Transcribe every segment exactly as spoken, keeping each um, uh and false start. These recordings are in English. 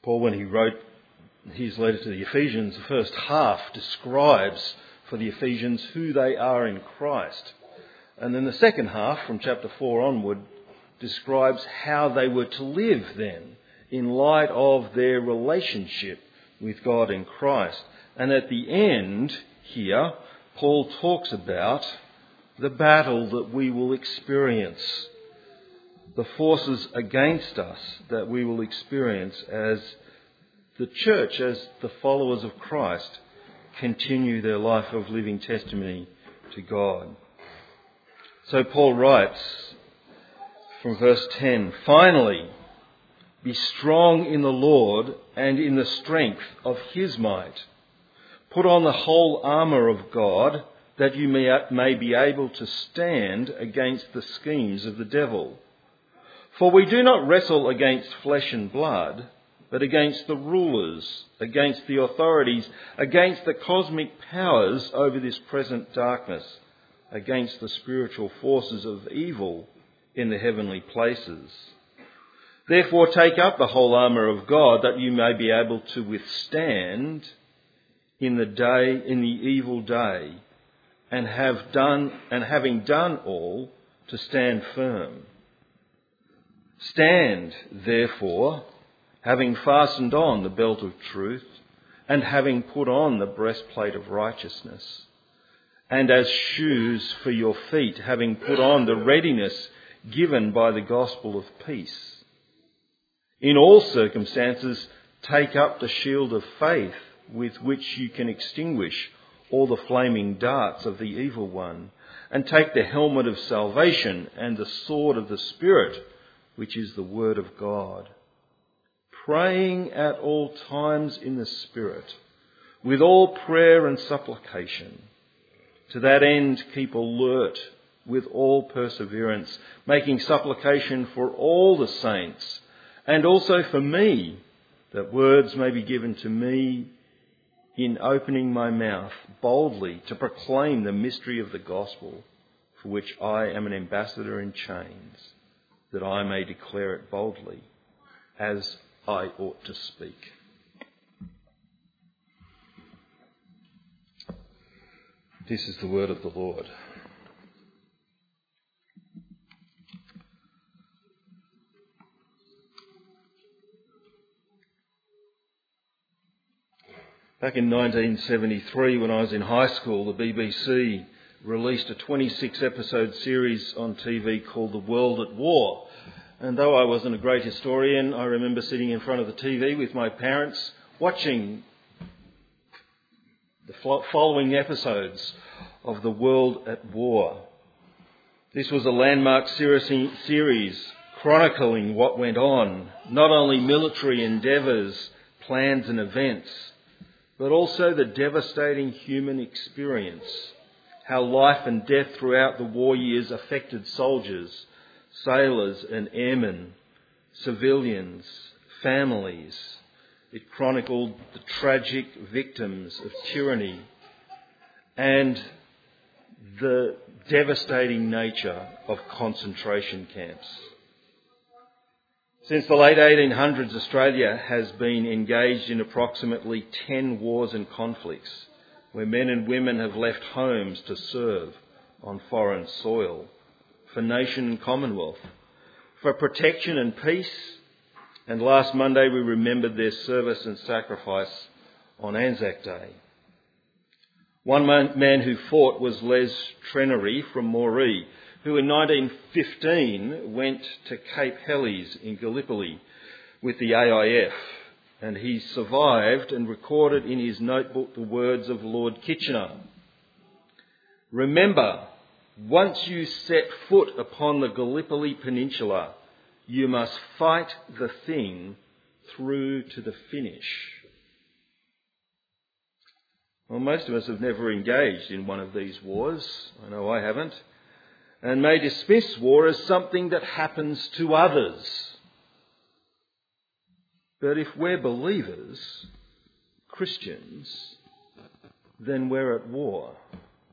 Paul, when he wrote his letter to the Ephesians, the first half describes for the Ephesians who they are in Christ. And then the second half, from chapter four onward, describes how they were to live then in light of their relationship with God in Christ. And at the end here, Paul talks about the battle that we will experience, the forces against us that we will experience as the church, as the followers of Christ, continue their life of living testimony to God. So Paul writes from verse ten, "Finally, be strong in the Lord and in the strength of his might. Put on the whole armour of God, that you may, may be able to stand against the schemes of the devil. For we do not wrestle against flesh and blood, but against the rulers, against the authorities, against the cosmic powers over this present darkness, against the spiritual forces of evil in the heavenly places. Therefore take up the whole armour of God, that you may be able to withstand in the day, in the evil day, and have done, and having done all, to stand firm. Stand, therefore, having fastened on the belt of truth, and having put on the breastplate of righteousness, and as shoes for your feet, having put on the readiness given by the gospel of peace. In all circumstances, take up the shield of faith, with which you can extinguish all the flaming darts of the evil one, and take the helmet of salvation and the sword of the Spirit, which is the word of God, praying at all times in the Spirit, with all prayer and supplication. To that end, keep alert with all perseverance, making supplication for all the saints, and also for me, that words may be given to me in opening my mouth boldly to proclaim the mystery of the gospel, for which I am an ambassador in chains, that I may declare it boldly, as I ought to speak." This is the word of the Lord. Back in nineteen seventy-three, when I was in high school, the B B C released a twenty-six episode series on T V called The World at War. And though I wasn't a great historian, I remember sitting in front of the T V with my parents watching the following episodes of The World at War. This was a landmark series chronicling what went on, not only military endeavours, plans and events, but also the devastating human experience, how life and death throughout the war years affected soldiers, sailors and airmen, civilians, families. It chronicled the tragic victims of tyranny and the devastating nature of concentration camps. Since the late eighteen hundreds, Australia has been engaged in approximately ten wars and conflicts, where men and women have left homes to serve on foreign soil, for nation and commonwealth, for protection and peace. And last Monday we remembered their service and sacrifice on Anzac Day. One man who fought was Les Trenery from Moree, who in nineteen fifteen went to Cape Helles in Gallipoli with the A I F, and he survived and recorded in his notebook the words of Lord Kitchener: "Remember, once you set foot upon the Gallipoli Peninsula, you must fight the thing through to the finish." Well, most of us have never engaged in one of these wars. I know I haven't. And may dismiss war as something that happens to others. But if we're believers, Christians, then we're at war.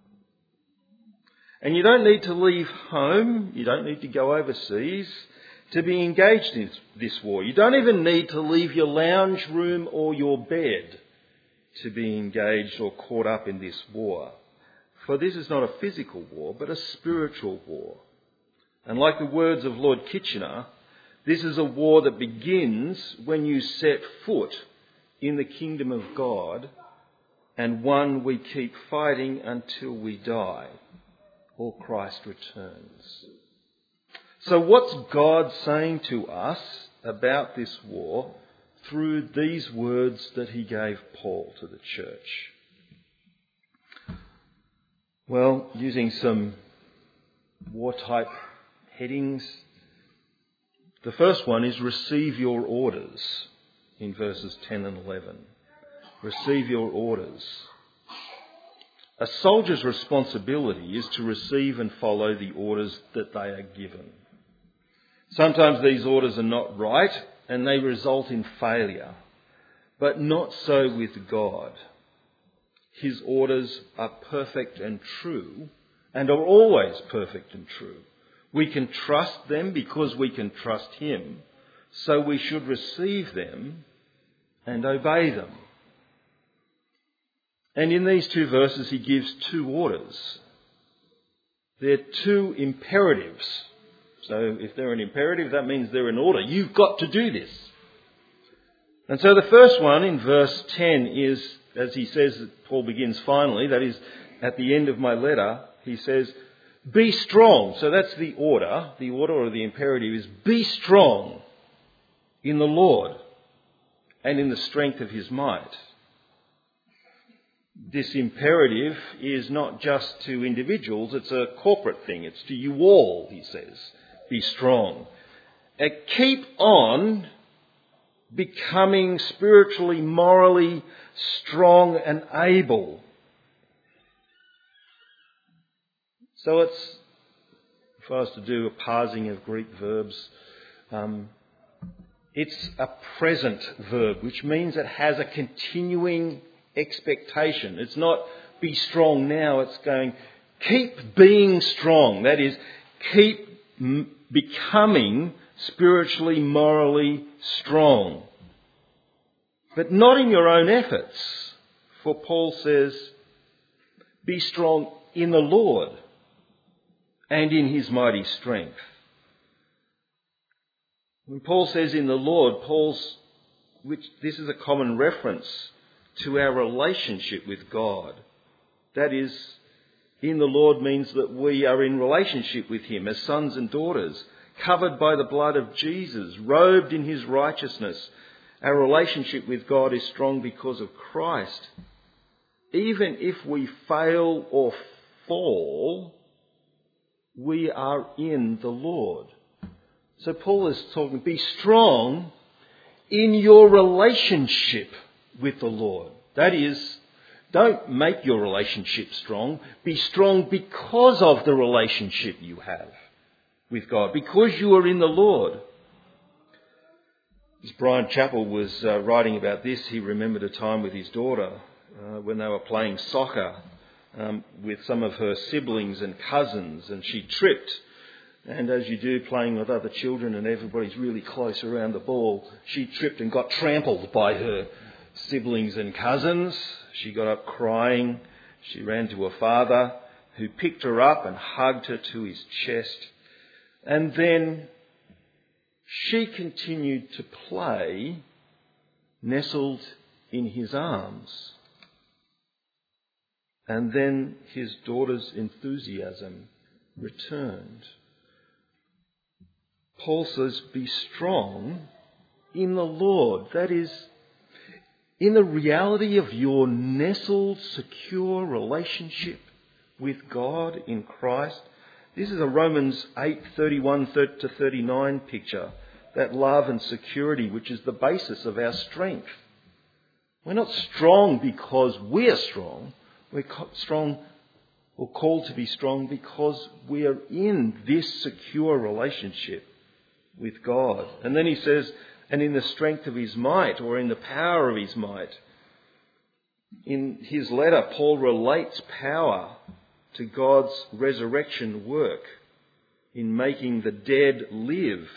And you don't need to leave home. You don't need to go overseas. to be engaged in this war. You don't even need to leave your lounge room or your bed to be engaged or caught up in this war. For this is not a physical war, but a spiritual war. And like the words of Lord Kitchener, this is a war that begins when you set foot in the kingdom of God, and one we keep fighting until we die or Christ returns. So what's God saying to us about this war through these words that he gave Paul to the church? Well, using some war-type headings, the first one is receive your orders in verses ten and eleven. Receive your orders. A soldier's responsibility is to receive and follow the orders that they are given. Sometimes these orders are not right and they result in failure, but not so with God. His orders are perfect and true, and are always perfect and true. We can trust them because we can trust him, so we should receive them and obey them. And in these two verses he gives two orders. They're two imperatives. So if they're an imperative, that means they're an order. You've got to do this. And so the first one in verse ten is, as he says, Paul begins finally, that is, at the end of my letter, he says, be strong. So that's the order. The order or the imperative is be strong in the Lord and in the strength of his might. This imperative is not just to individuals, it's a corporate thing. It's to you all, he says. Be strong. Uh, keep on becoming spiritually, morally strong and able. So it's, if I was to do a parsing of Greek verbs, um, it's a present verb, which means it has a continuing expectation. It's not be strong now, it's going keep being strong. That is, keep m- becoming spiritually, morally strong. But not in your own efforts. For Paul says, be strong in the Lord and in his mighty strength. When Paul says in the Lord, Paul's, which this is a common reference to our relationship with God. That is, in the Lord means that we are in relationship with him as sons and daughters, covered by the blood of Jesus, robed in his righteousness. Our relationship with God is strong because of Christ. Even if we fail or fall, we are in the Lord. So Paul is talking, be strong in your relationship with the Lord. That is, don't make your relationship strong. Be strong because of the relationship you have with God, because you are in the Lord. As Brian Chappell was uh, writing about this, he remembered a time with his daughter uh, when they were playing soccer um, with some of her siblings and cousins, and she tripped. And as you do, playing with other children and everybody's really close around the ball, she tripped and got trampled by her siblings and cousins. She got up crying. She ran to her father, who picked her up and hugged her to his chest. And then she continued to play, nestled in his arms. And then his daughter's enthusiasm returned. Paul says, be strong in the Lord. That is, in the reality of your nestled, secure relationship with God in Christ. This is a Romans eight, thirty-one to thirty-nine picture. That love and security which is the basis of our strength. We're not strong because we're strong. We're strong or called to be strong because we are in this secure relationship with God. And then he says, and in the strength of his might, or in the power of his might. In his letter, Paul relates power to God's resurrection work in making the dead live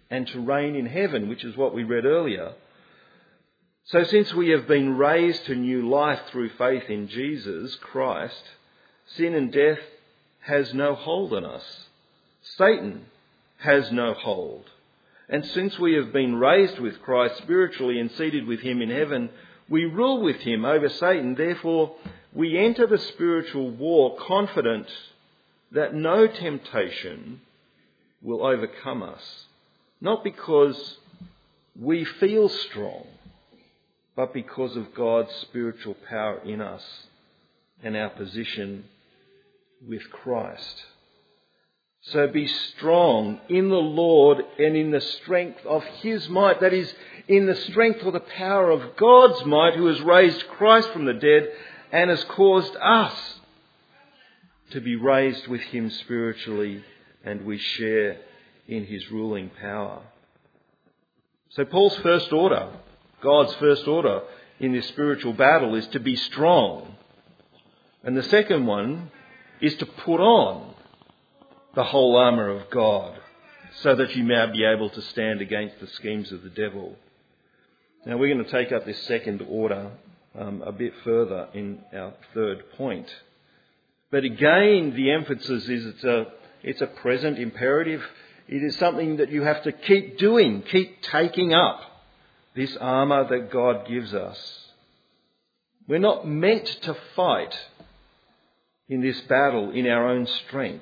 and to reign in heaven, which is what we read earlier. So since we have been raised to new life through faith in Jesus Christ, sin and death has no hold on us. Satan has no hold. And since we have been raised with Christ spiritually and seated with him in heaven, we rule with him over Satan. Therefore, we enter the spiritual war confident that no temptation will overcome us. Not because we feel strong, but because of God's spiritual power in us and our position with Christ. So be strong in the Lord and in the strength of his might. That is, in the strength or the power of God's might, who has raised Christ from the dead and has caused us to be raised with him spiritually, and we share in his ruling power. So Paul's first order, God's first order in this spiritual battle, is to be strong. And the second one is to put on the whole armour of God, so that you may be able to stand against the schemes of the devil. Now we're going to take up this second order um, a bit further in our third point. But again, the emphasis is it's a, it's a present imperative. It is something that you have to keep doing, keep taking up this armour that God gives us. We're not meant to fight in this battle in our own strength.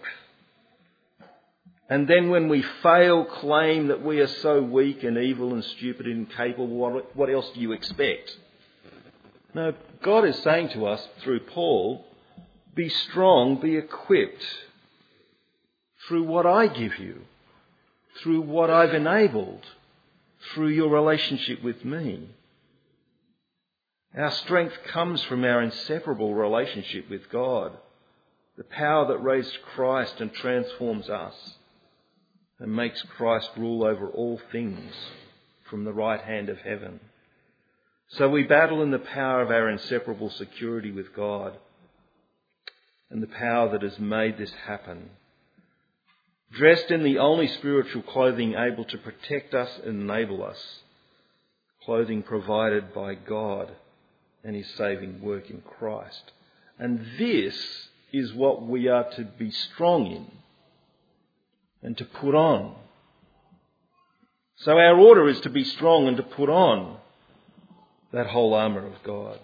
And then when we fail, claim that we are so weak and evil and stupid and incapable, what, what else do you expect? No, God is saying to us through Paul, be strong, be equipped through what I give you, through what I've enabled, through your relationship with me. Our strength comes from our inseparable relationship with God, the power that raised Christ and transforms us and makes Christ rule over all things from the right hand of heaven. So we battle in the power of our inseparable security with God and the power that has made this happen. Dressed in the only spiritual clothing able to protect us and enable us, clothing provided by God and his saving work in Christ. And this is what we are to be strong in and to put on. So our order is to be strong and to put on that whole armour of God.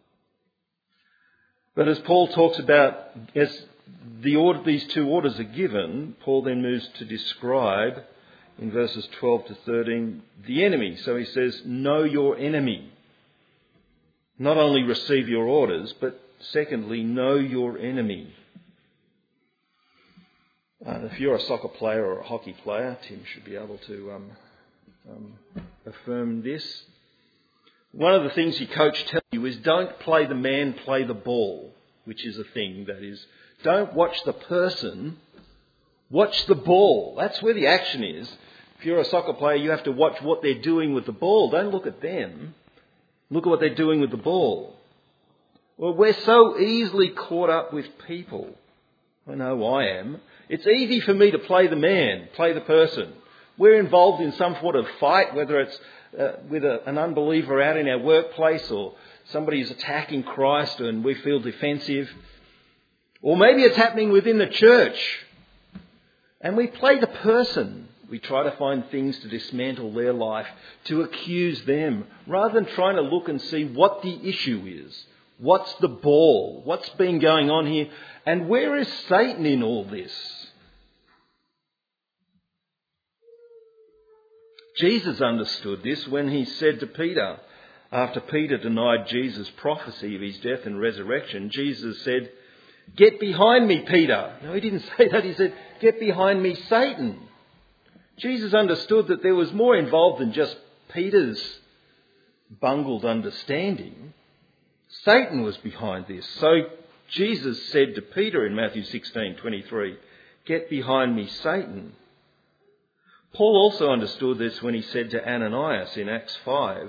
But as Paul talks about, as the order, these two orders are given, Paul then moves to describe in verses twelve to thirteen the enemy. So he says, know your enemy. Not only receive your orders, but secondly, know your enemy. Uh, if you're a soccer player or a hockey player, Tim should be able to um, um, affirm this. One of the things your coach tells you is don't play the man, play the ball, which is a thing that is, don't watch the person, watch the ball. That's where the action is. If you're a soccer player, you have to watch what they're doing with the ball. Don't look at them. Look at what they're doing with the ball. Well, we're so easily caught up with people. I know I am. It's easy for me to play the man, play the person. We're involved in some sort of fight, whether it's uh, with a, an unbeliever out in our workplace or somebody is attacking Christ and we feel defensive. Or maybe it's happening within the church and we play the person. We try to find things to dismantle their life, to accuse them, rather than trying to look and see what the issue is. What's the ball? What's been going on here? And where is Satan in all this? Jesus understood this when he said to Peter, after Peter denied Jesus' prophecy of his death and resurrection, Jesus said, "Get behind me, Peter." No, he didn't say that. He said, "Get behind me, Satan." Jesus understood that there was more involved than just Peter's bungled understanding. Satan was behind this. So Jesus said to Peter in Matthew sixteen twenty-three, "Get behind me, Satan." Paul also understood this when he said to Ananias in Acts five,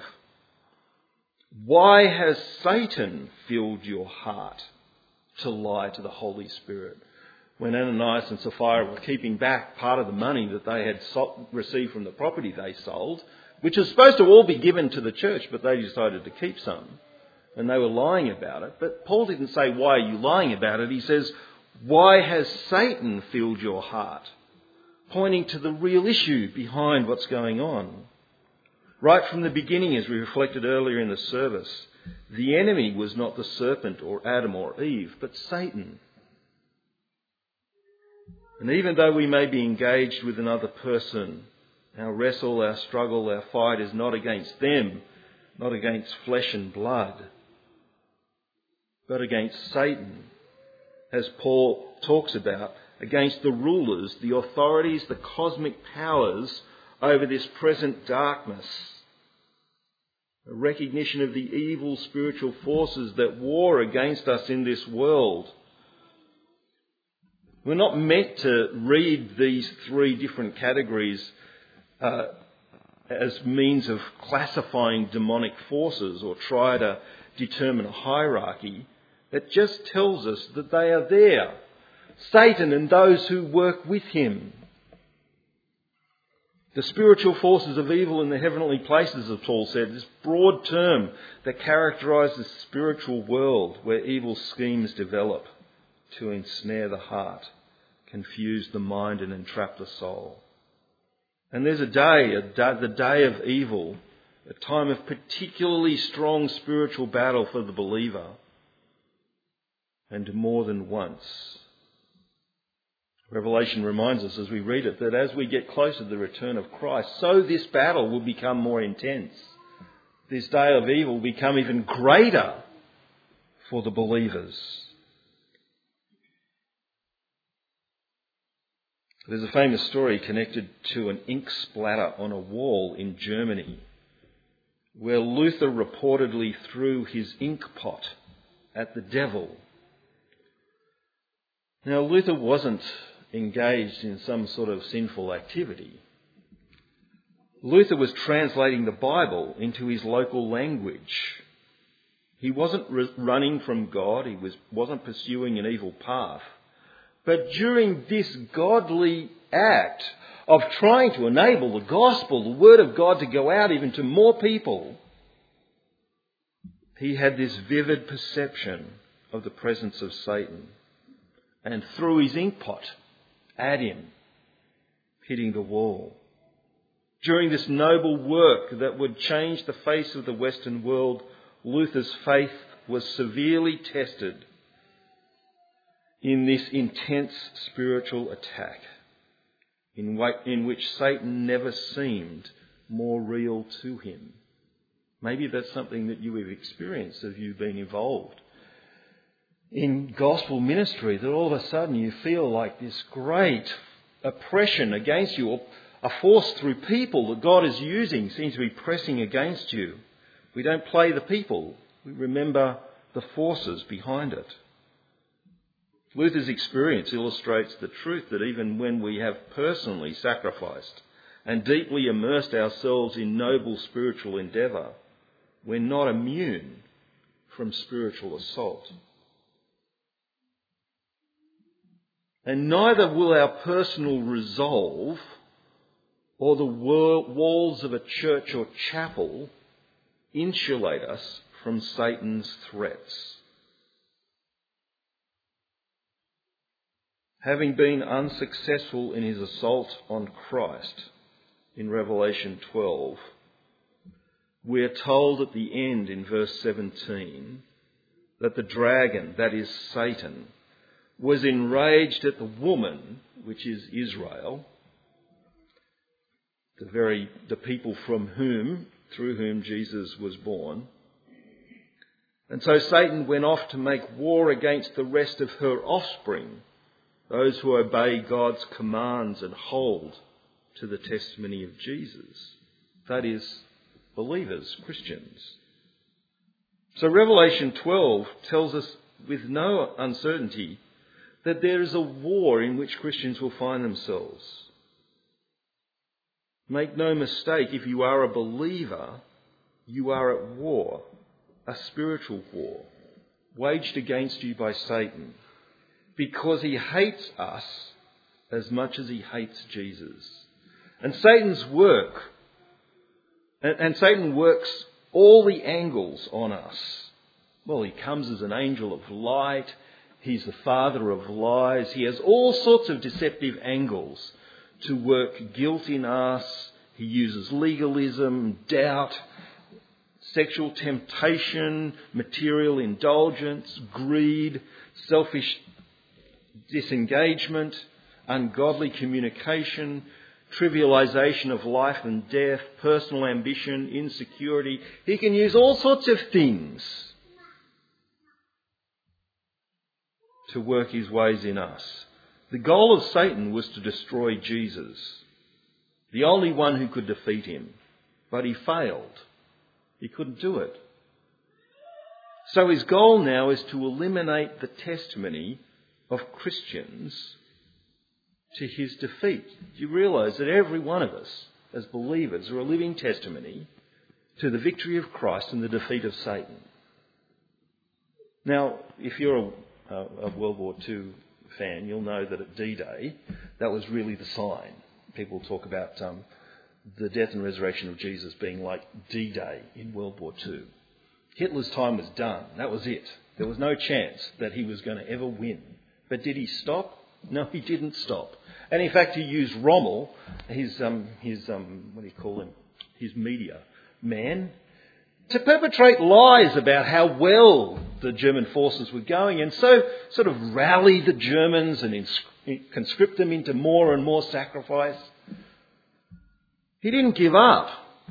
"Why has Satan filled your heart to lie to the Holy Spirit?" when Ananias and Sapphira were keeping back part of the money that they had so- received from the property they sold, which was supposed to all be given to the church, but they decided to keep some, and they were lying about it. But Paul didn't say, why are you lying about it? He says, why has Satan filled your heart? Pointing to the real issue behind what's going on. Right from the beginning, as we reflected earlier in the service, the enemy was not the serpent or Adam or Eve, but Satan. And even though we may be engaged with another person, our wrestle, our struggle, our fight is not against them, not against flesh and blood, but against Satan, as Paul talks about, against the rulers, the authorities, the cosmic powers over this present darkness. A recognition of the evil spiritual forces that war against us in this world. We're not meant to read these three different categories uh, as means of classifying demonic forces or try to determine a hierarchy. It just tells us that they are there. Satan and those who work with him. The spiritual forces of evil in the heavenly places, as Paul said, this broad term that characterises the spiritual world where evil schemes develop to ensnare the heart, confuse the mind and entrap the soul. And there's a day, a day, the day of evil, a time of particularly strong spiritual battle for the believer, and more than once. Revelation reminds us as we read it that as we get closer to the return of Christ, so this battle will become more intense. This day of evil will become even greater for the believers. There's a famous story connected to an ink splatter on a wall in Germany where Luther reportedly threw his ink pot at the devil. Now, Luther wasn't engaged in some sort of sinful activity. Luther was translating the Bible into his local language. He wasn't re- running from God. He was, wasn't pursuing an evil path. But during this godly act of trying to enable the gospel, the word of God, to go out even to more people, he had this vivid perception of the presence of Satan and threw his ink pot at him, hitting the wall. During this noble work that would change the face of the Western world, Luther's faith was severely tested in this intense spiritual attack, in, wa- in which Satan never seemed more real to him. Maybe that's something that you have experienced as you've been involved in gospel ministry, that all of a sudden you feel like this great oppression against you, or a force through people that God is using seems to be pressing against you. We don't play the people. We remember the forces behind it. Luther's experience illustrates the truth that even when we have personally sacrificed and deeply immersed ourselves in noble spiritual endeavour, we're not immune from spiritual assault. And neither will our personal resolve or the walls of a church or chapel insulate us from Satan's threats. Having been unsuccessful in his assault on Christ in Revelation twelve, we are told at the end in verse seventeen that the dragon, that is Satan, was enraged at the woman, which is Israel, the very the people from whom, through whom Jesus was born. And so Satan went off to make war against the rest of her offspring, those who obey God's commands and hold to the testimony of Jesus. That is, believers, Christians. So Revelation twelve tells us with no uncertainty that there is a war in which Christians will find themselves. Make no mistake, if you are a believer, you are at war, a spiritual war, waged against you by Satan. because he hates us as much as he hates Jesus. And Satan's work, and, and Satan works all the angles on us. Well, he comes as an angel of light. He's the father of lies. He has all sorts of deceptive angles to work guilt in us. He uses legalism, doubt, sexual temptation, material indulgence, greed, selfish disengagement, ungodly communication, trivialization of life and death, personal ambition, insecurity. He can use all sorts of things to work his ways in us. The goal of Satan was to destroy Jesus, the only one who could defeat him. But he failed. He couldn't do it. So his goal now is to eliminate the testimony of Christians to his defeat. Do you realise that every one of us, as believers, are a living testimony to the victory of Christ and the defeat of Satan? Now, if you're a Uh, a World War Two fan, you'll know that at D-Day, that was really the sign. People talk about um, the death and resurrection of Jesus being like D-Day in World War Two. Hitler's time was done. That was it. There was no chance that he was going to ever win. But did he stop? No, he didn't stop. And in fact, he used Rommel, his, um, his um, what do you call him, his media man, to perpetrate lies about how well the German forces were going, and so sort of rally the Germans and ins- conscript them into more and more sacrifice. He didn't give up.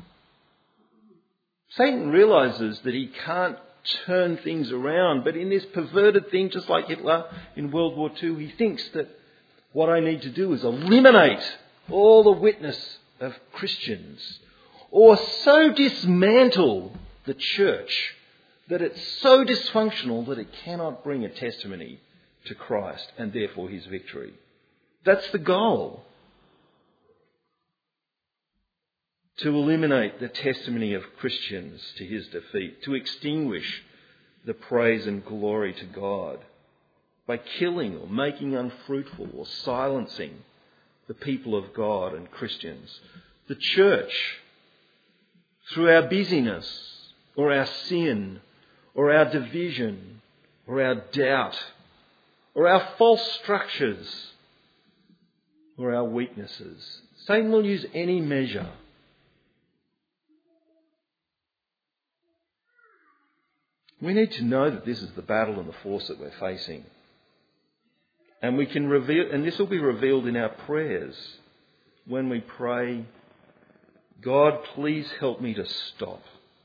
Satan realises that he can't turn things around, but in this perverted thing, just like Hitler in World War Two, he thinks that what I need to do is eliminate all the witness of Christians, or so dismantle the church that it's so dysfunctional that it cannot bring a testimony to Christ and therefore his victory. That's the goal. To eliminate the testimony of Christians to his defeat, to extinguish the praise and glory to God by killing or making unfruitful or silencing the people of God and Christians. The church, through our busyness or our sin or our division or our doubt or our false structures or our weaknesses. Satan will use any measure. We need to know that this is the battle and the force that we're facing. And we can reveal, and this will be revealed in our prayers when we pray, God, please help me to stop.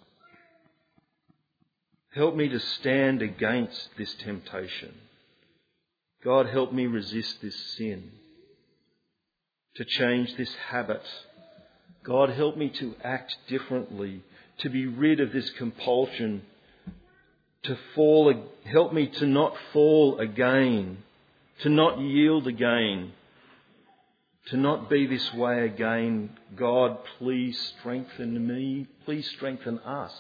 Help me to stand against this temptation. God, help me resist this sin, to change this habit. God, help me to act differently, to be rid of this compulsion, to fall. Help me to not fall again, to not yield again, to not be this way again. God, please strengthen me. Please strengthen us.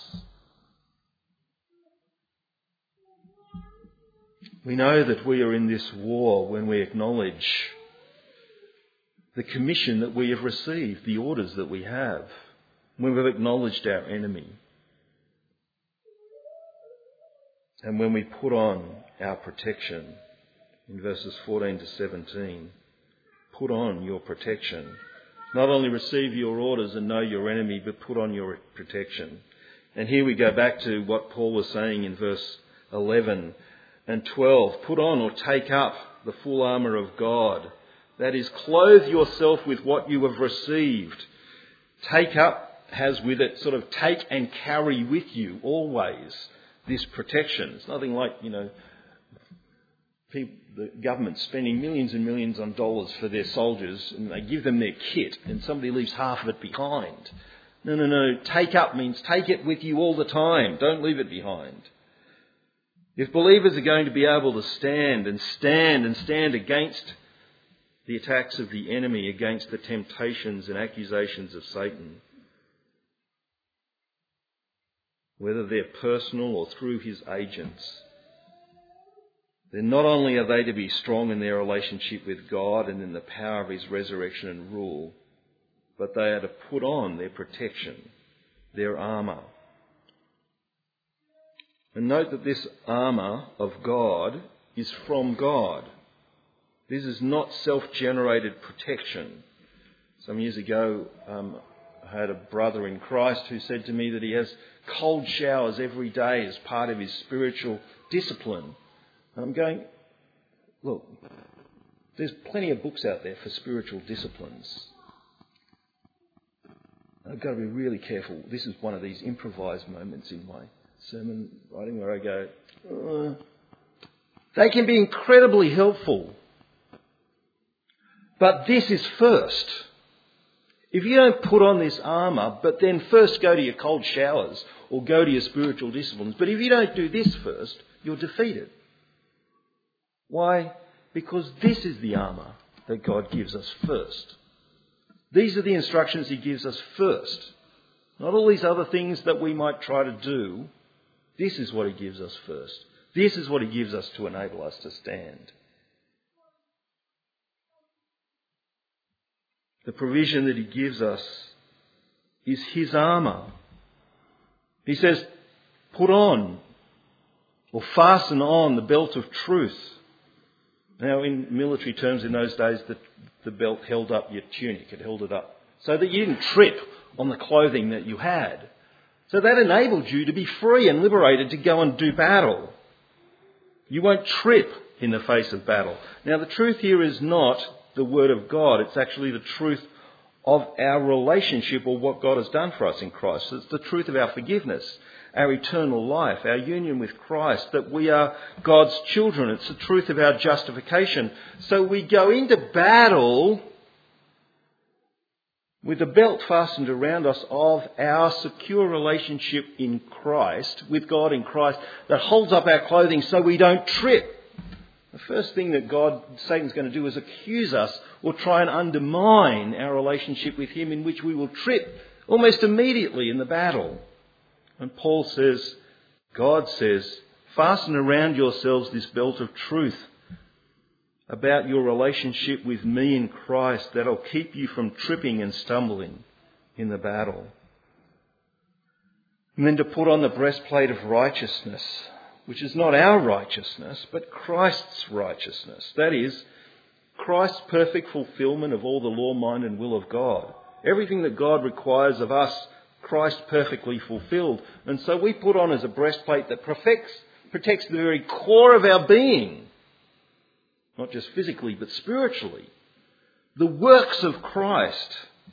We know that we are in this war when we acknowledge the commission that we have received, the orders that we have, when we've acknowledged our enemy. And when we put on our protection, in verses fourteen to seventeen, put on your protection. Not only receive your orders and know your enemy, but put on your protection. And here we go back to what Paul was saying in verse eleven and twelve. Put on or take up the full armour of God. That is, clothe yourself with what you have received. Take up has with it sort of take and carry with you always this protection. It's nothing like, you know, people, the government spending millions and millions on dollars for their soldiers and they give them their kit and somebody leaves half of it behind. No, no, no. Take up means take it with you all the time. Don't leave it behind. If believers are going to be able to stand and stand and stand against the attacks of the enemy, against the temptations and accusations of Satan, whether they're personal or through his agents, Then not only are they to be strong in their relationship with God and in the power of his resurrection and rule, but they are to put on their protection, their armour. And note that this armour of God is from God. This is not self-generated protection. Some years ago, um, I had a brother in Christ who said to me that he has cold showers every day as part of his spiritual discipline. And I'm going, look, there's plenty of books out there for spiritual disciplines. I've got to be really careful. This is one of these improvised moments in my sermon writing where I go, uh, they can be incredibly helpful. But this is first. If you don't put on this armour, but then first go to your cold showers or go to your spiritual disciplines, but if you don't do this first, you're defeated. Why? Because this is the armour that God gives us first. These are the instructions he gives us first. Not all these other things that we might try to do. This is what he gives us first. This is what he gives us to enable us to stand. The provision that he gives us is his armour. He says, put on or fasten on the belt of truth. Now, in military terms in those days, the, the belt held up your tunic. It held it up so that you didn't trip on the clothing that you had. So that enabled you to be free and liberated to go and do battle. You won't trip in the face of battle. Now, the truth here is not the word of God. It's actually the truth of our relationship or what God has done for us in Christ. It's the truth of our forgiveness, our eternal life, our union with Christ, that we are God's children. It's the truth of our justification. So we go into battle with the belt fastened around us of our secure relationship in Christ, with God in Christ, that holds up our clothing so we don't trip. The first thing that God, Satan's going to do is accuse us or try and undermine our relationship with him, in which we will trip almost immediately in the battle. And Paul says, God says, fasten around yourselves this belt of truth about your relationship with me in Christ that'll keep you from tripping and stumbling in the battle. And then to put on the breastplate of righteousness, which is not our righteousness, but Christ's righteousness. That is, Christ's perfect fulfilment of all the law, mind and will of God. Everything that God requires of us, Christ perfectly fulfilled. And so we put on as a breastplate that protects, protects the very core of our being. Not just physically, but spiritually. The works of Christ,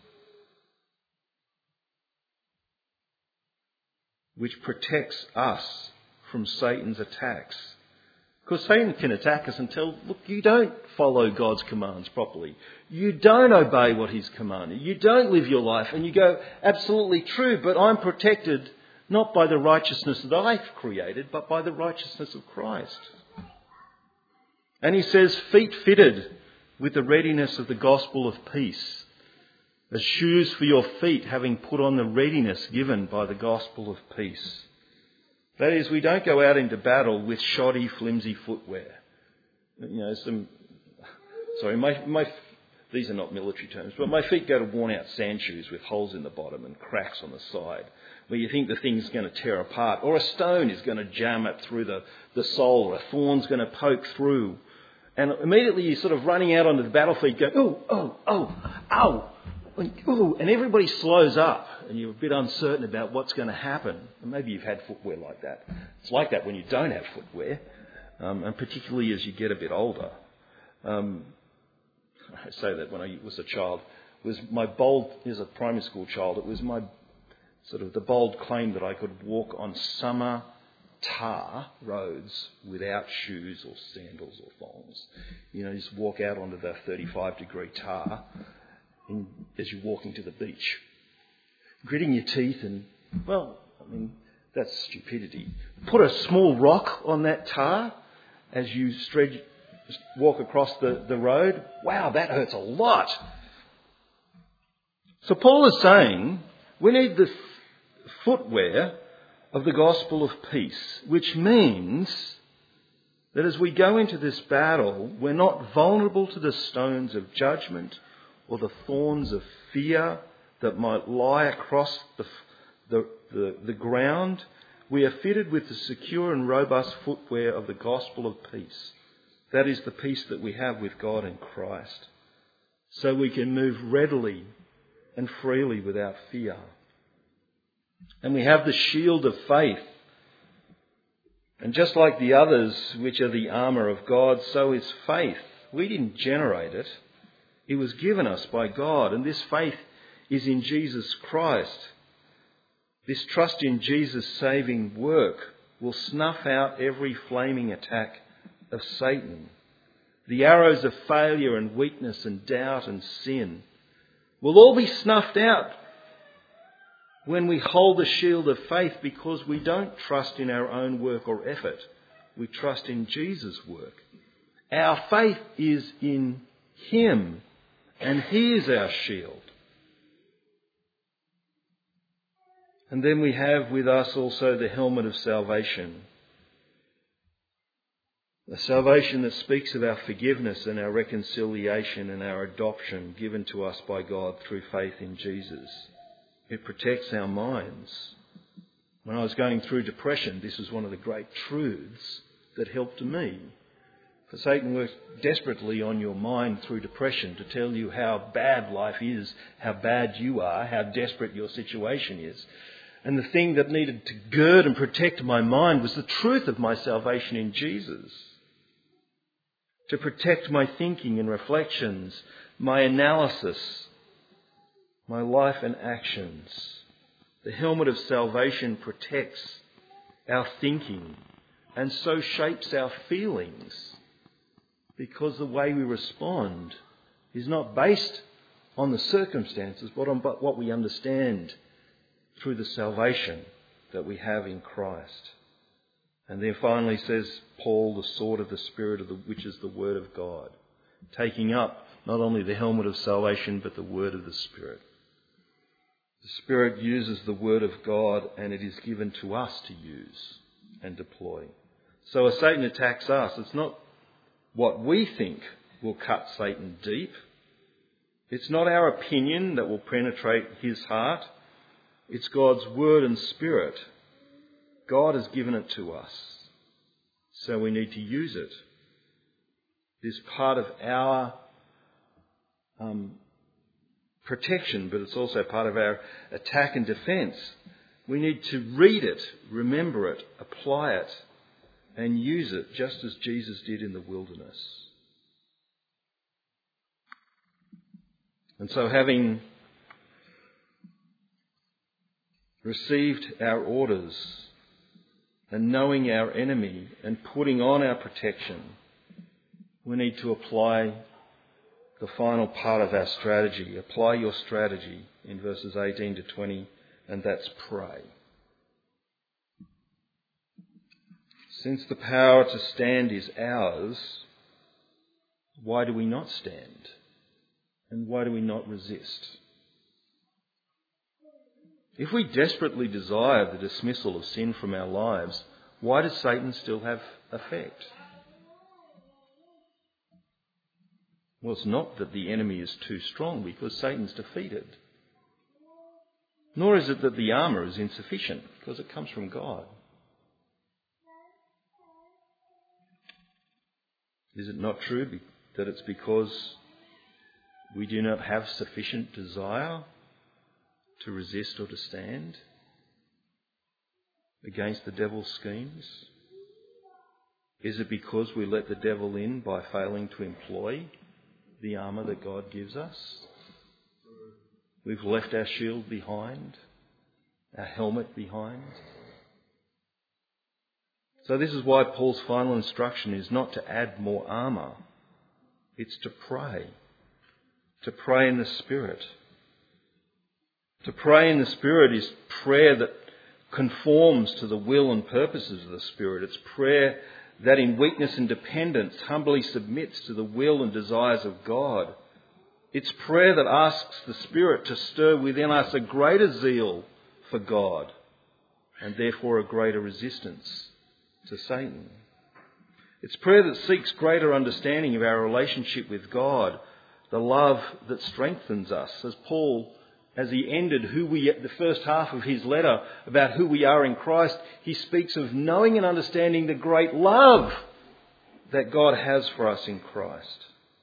which protects us from Satan's attacks. Because Satan can attack us and tell, look, you don't follow God's commands properly. You don't obey what he's commanded. You don't live your life. And you go, absolutely true, but I'm protected not by the righteousness that I've created, but by the righteousness of Christ. And he says, feet fitted with the readiness of the gospel of peace, as shoes for your feet, having put on the readiness given by the gospel of peace. That is, we don't go out into battle with shoddy, flimsy footwear. You know, some, sorry, my, my, these are not military terms, but my feet go to worn out sand shoes with holes in the bottom and cracks on the side, where you think the thing's going to tear apart, or a stone is going to jam up through the, the sole, or a thorn's going to poke through. And immediately you're sort of running out onto the battlefield going, oh, oh, oh, ow, ooh, and everybody slows up and you're a bit uncertain about what's going to happen. And maybe you've had footwear like that. It's like that when you don't have footwear, um, and particularly as you get a bit older. Um, I say that when I was a child. It was my bold, as a primary school child, it was my sort of the bold claim that I could walk on summer tar roads without shoes or sandals or thongs. You know, just walk out onto the thirty-five degree tar in, as you're walking to the beach, gritting your teeth and, well, I mean, that's stupidity. Put a small rock on that tar as you stretch, walk across the, the road. Wow, that hurts a lot. So Paul is saying we need the footwear of the gospel of peace, which means That as we go into this battle, we're not vulnerable to the stones of judgment or the thorns of fear that might lie across the, the, the, the ground. We are fitted with the secure and robust footwear of the gospel of peace. That is the peace that we have with God in Christ. So we can move readily and freely without fear. And we have the shield of faith. And just like the others, which are the armour of God, so is faith. We didn't generate it. It was given us by God. And this faith is in Jesus Christ. This trust in Jesus' saving work will snuff out every flaming attack of Satan. The arrows of failure and weakness and doubt and sin will all be snuffed out when we hold the shield of faith, because we don't trust in our own work or effort. We trust in Jesus' work. Our faith is in Him, and He is our shield. And then we have with us also the helmet of salvation. A salvation that speaks of our forgiveness and our reconciliation and our adoption given to us by God through faith in Jesus. It protects our minds. When I was going through depression, this was one of the great truths that helped me. For Satan works desperately on your mind through depression to tell you how bad life is, how bad you are, how desperate your situation is. And the thing that needed to gird and protect my mind was the truth of my salvation in Jesus. To protect my thinking and reflections, my analysis, my life and actions. The helmet of salvation protects our thinking and so shapes our feelings, because the way we respond is not based on the circumstances but on what we understand through the salvation that we have in Christ. And then finally says Paul, the sword of the Spirit, of the, which is the Word of God, taking up not only the helmet of salvation but the Word of the Spirit. The Spirit uses the Word of God, and it is given to us to use and deploy. So as Satan attacks us, it's not what we think will cut Satan deep. It's not our opinion that will penetrate his heart. It's God's Word and Spirit. God has given it to us, so we need to use it. It is part of our um, protection, but it's also part of our attack and defence. We need to read it, remember it, apply it, and use it just as Jesus did in the wilderness. And so, having received our orders and knowing our enemy and putting on our protection, we need to apply the final part of our strategy. Apply your strategy in verses eighteen to twenty, and that's pray. Since the power to stand is ours, why do we not stand? And why do we not resist? If we desperately desire the dismissal of sin from our lives, why does Satan still have effect? Well, it's not that the enemy is too strong, because Satan's defeated. Nor is it that the armour is insufficient, because it comes from God. Is it not true that it's because we do not have sufficient desire to resist or to stand against the devil's schemes? Is it because we let the devil in by failing to employ the armour that God gives us? We've left our shield behind, our helmet behind. So this is why Paul's final instruction is not to add more armour. It's to pray. To pray in the Spirit. To pray in the Spirit is prayer that conforms to the will and purposes of the Spirit. It's prayer that in weakness and dependence humbly submits to the will and desires of God. It's prayer that asks the Spirit to stir within us a greater zeal for God, and therefore a greater resistance to Satan. It's prayer that seeks greater understanding of our relationship with God, the love that strengthens us. As Paul, as he ended who we, the first half of his letter about who we are in Christ, he speaks of knowing and understanding the great love that God has for us in Christ.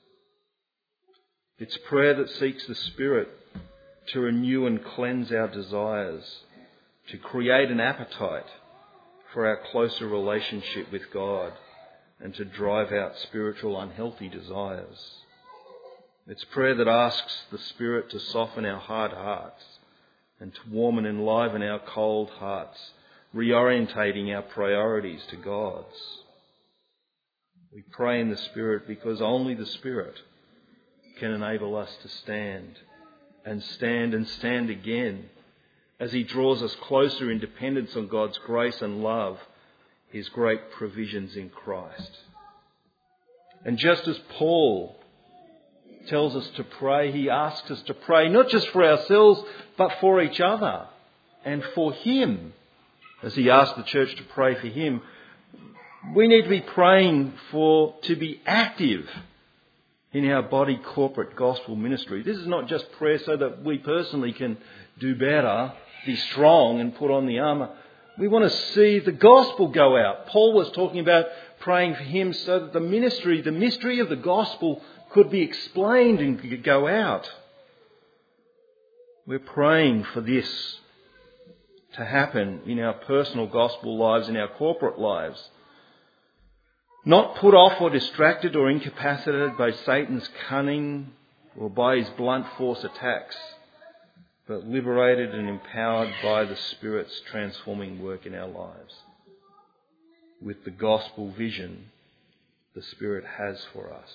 It's prayer that seeks the Spirit to renew and cleanse our desires, to create an appetite for our closer relationship with God, and to drive out spiritual unhealthy desires. It's prayer that asks the Spirit to soften our hard hearts and to warm and enliven our cold hearts, reorientating our priorities to God's. We pray in the Spirit because only the Spirit can enable us to stand and stand and stand again as He draws us closer in dependence on God's grace and love, His great provisions in Christ. And just as Paul tells us to pray, he asks us to pray not just for ourselves, but for each other and for Him. As he asked the church to pray for Him, we need to be praying for, to be active in our body corporate gospel ministry. This is not just prayer so that we personally can do better, be strong and put on the armour. We want to see the gospel go out. Paul was talking about praying for him so that the ministry, the mystery of the gospel could be explained and could go out. We're praying for this to happen in our personal gospel lives, in our corporate lives. Not put off or distracted or incapacitated by Satan's cunning or by his blunt force attacks, but liberated and empowered by the Spirit's transforming work in our lives, with the gospel vision the Spirit has for us.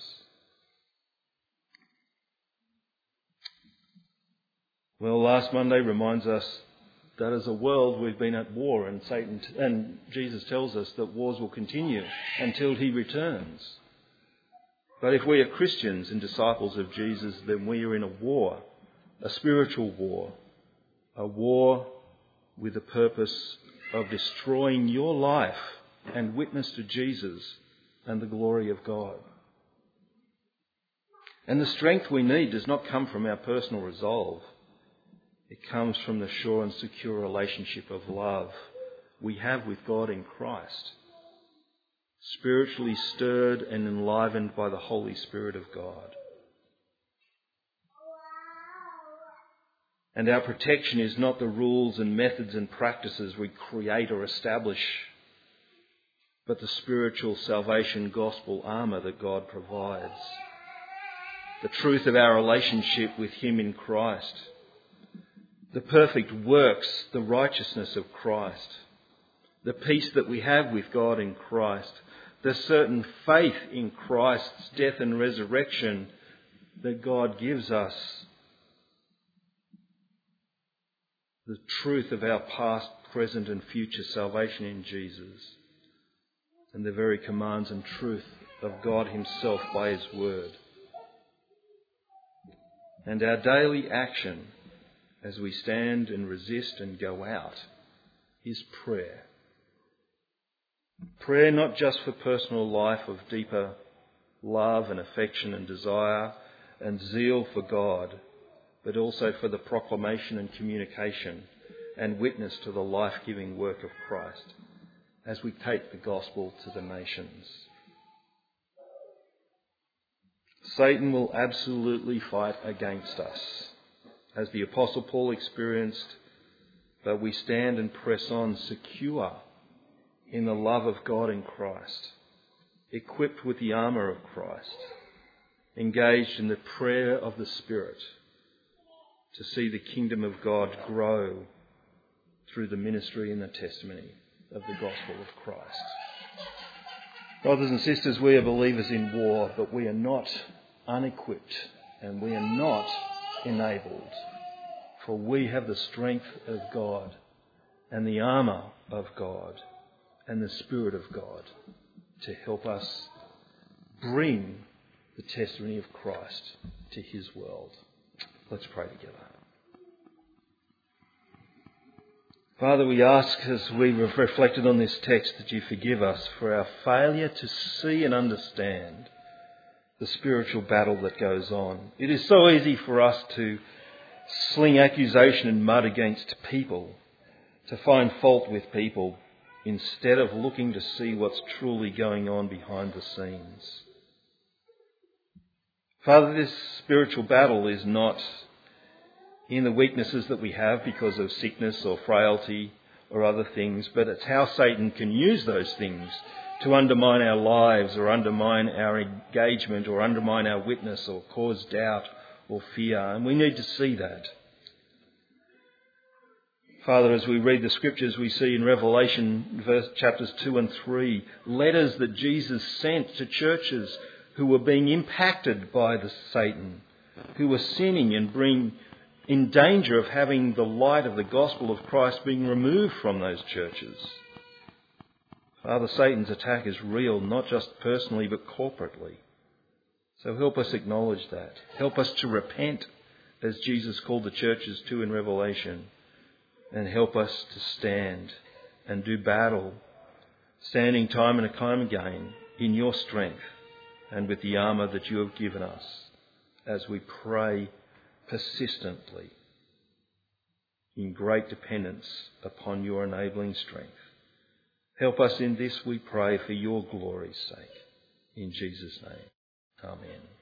Well, last Monday reminds us that as a world we've been at war, and Satan and Jesus tells us that wars will continue until He returns. But if we are Christians and disciples of Jesus, then we are in a war, a spiritual war, a war with the purpose of destroying your life and witness to Jesus and the glory of God. And the strength we need does not come from our personal resolve. It comes from the sure and secure relationship of love we have with God in Christ, spiritually stirred and enlivened by the Holy Spirit of God. And our protection is not the rules and methods and practices we create or establish, but the spiritual salvation gospel armour that God provides. The truth of our relationship with Him in Christ. The perfect works, the righteousness of Christ. The peace that we have with God in Christ. The certain faith in Christ's death and resurrection that God gives us. The truth of our past, present and future salvation in Jesus. And the very commands and truth of God Himself by His word. And our daily action as we stand and resist and go out is prayer. Prayer not just for personal life of deeper love and affection and desire and zeal for God, but also for the proclamation and communication and witness to the life-giving work of Christ as we take the gospel to the nations. Satan will absolutely fight against us, as the Apostle Paul experienced, but we stand and press on secure in the love of God in Christ, equipped with the armour of Christ, engaged in the prayer of the Spirit to see the kingdom of God grow through the ministry and the testimony of the gospel of Christ. Brothers and sisters, we are believers in war, but we are not unequipped and we are not enabled, for we have the strength of God and the armour of God and the Spirit of God to help us bring the testimony of Christ to His world. Let's pray together. Father, we ask as we have reflected on this text that you forgive us for our failure to see and understand the spiritual battle that goes on. It is so easy for us to sling accusation and mud against people, to find fault with people, instead of looking to see what's truly going on behind the scenes. Father, this spiritual battle is not in the weaknesses that we have because of sickness or frailty or other things, but it's how Satan can use those things to undermine our lives or undermine our engagement or undermine our witness or cause doubt or fear. And we need to see that. Father, as we read the scriptures, we see in Revelation verse, chapters two and three, letters that Jesus sent to churches who were being impacted by the Satan, who were sinning and being in danger of having the light of the gospel of Christ being removed from those churches. Father, Satan's attack is real, not just personally but corporately. So help us acknowledge that. Help us to repent, as Jesus called the churches to in Revelation, and help us to stand and do battle, standing time and time again in your strength and with the armour that you have given us as we pray persistently in great dependence upon your enabling strength. Help us in this, we pray, for your glory's sake. In Jesus' name, amen.